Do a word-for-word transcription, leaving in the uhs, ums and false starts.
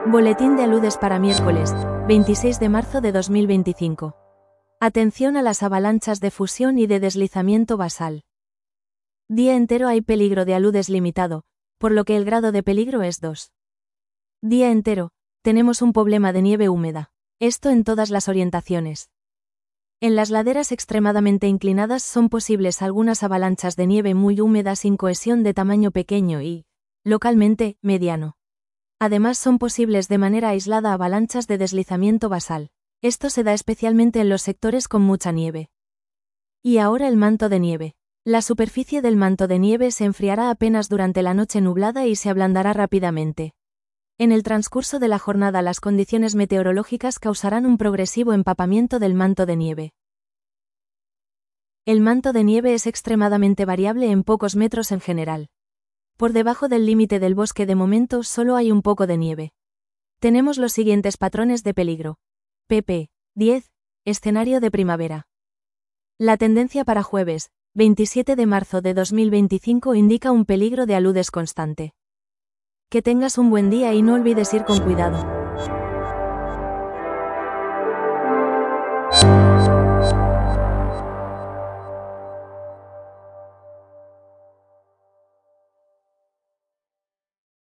Boletín de aludes para miércoles, veintiséis de marzo de dos mil veinticinco. Atención a las avalanchas de fusión y de deslizamiento basal. Día entero hay peligro de aludes limitado, por lo que el grado de peligro es dos. Día entero, tenemos un problema de nieve húmeda. Esto en todas las orientaciones. En las laderas extremadamente inclinadas son posibles algunas avalanchas de nieve muy húmeda sin cohesión de tamaño pequeño y, localmente, mediano. Además son posibles de manera aislada avalanchas de deslizamiento basal. Esto se da especialmente en los sectores con mucha nieve. Y ahora el manto de nieve. La superficie del manto de nieve se enfriará apenas durante la noche nublada y se ablandará rápidamente. En el transcurso de la jornada las condiciones meteorológicas causarán un progresivo empapamiento del manto de nieve. El manto de nieve es extremadamente variable en pocos metros en general. Por debajo del límite del bosque de momento solo hay un poco de nieve. Tenemos los siguientes patrones de peligro. pp. diez. Escenario de primavera. La tendencia para jueves, veintisiete de marzo de dos mil veinticinco indica un peligro de aludes constante. Que tengas un buen día y no olvides ir con cuidado.